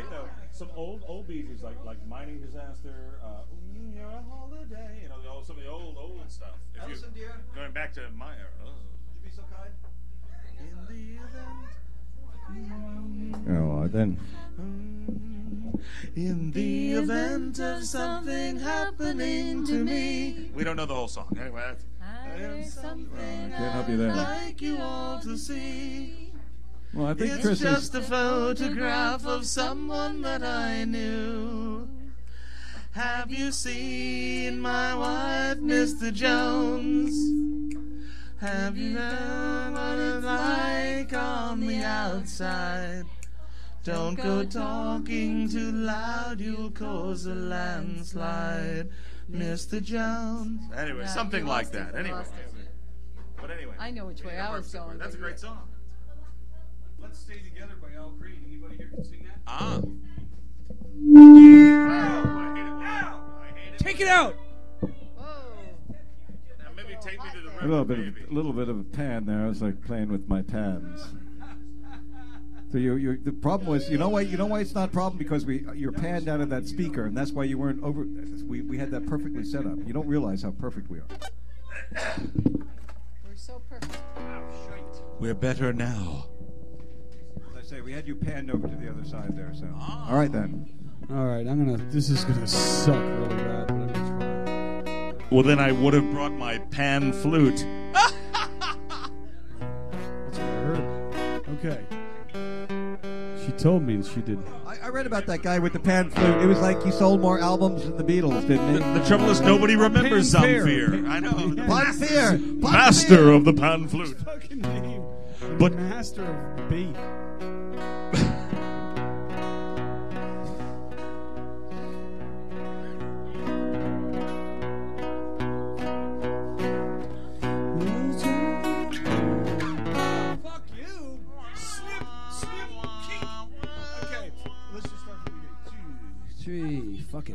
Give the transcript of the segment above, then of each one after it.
though. Some old Bee Gees like Mining Disaster, You're a Holiday, some of the old stuff. Ellison, dear. Going back to my era. Would you be so kind? In the event. Oh, then. In the event of something happening to me. We don't know the whole song. Anyway, Can't help you there. Like you all to see. Well, I think It's Chris just a photograph of someone that I knew. Have you seen my wife, Mr. Jones? Have you known what it's like on the outside? Don't go talking too loud, you'll cause a landslide, Mr. Jones. Anyway, something like that. Anyway. But anyway. I know which way I was going. That's a great song. Let's Stay Together by Al Green. Anybody here can sing that? Ah. Take it out. Now maybe take me to the A little bit of a pan there. I was like playing with my pans. So the problem was, you know why it's not a problem, because you're panned out of that speaker, and that's why you weren't over. We had that perfectly set up. You don't realize how perfect we are. We're so perfect. We're better now. As I say, we had you panned over to the other side there. So all right then. All right, this is gonna suck really bad, but I'm gonna try. Well, then I would have brought my pan flute. That's what I heard. Okay. She told me she did. I read about that guy with the pan flute. It was like he sold more albums than the Beatles, didn't he? The trouble is nobody remembers Zamfir. I know. Zamfir. Master of the pan flute. Fucking name. But Master of B. Fuck it.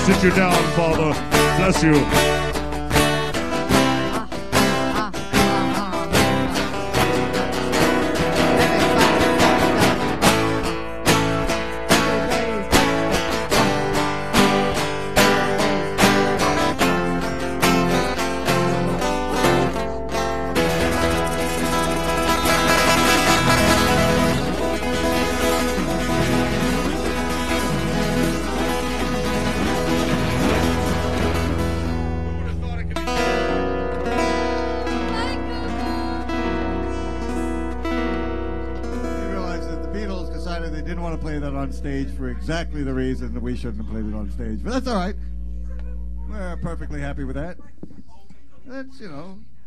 sit you down, Father. Bless you. On stage for exactly the reason that we shouldn't have played it on stage. But that's all right. We're perfectly happy with that. That's,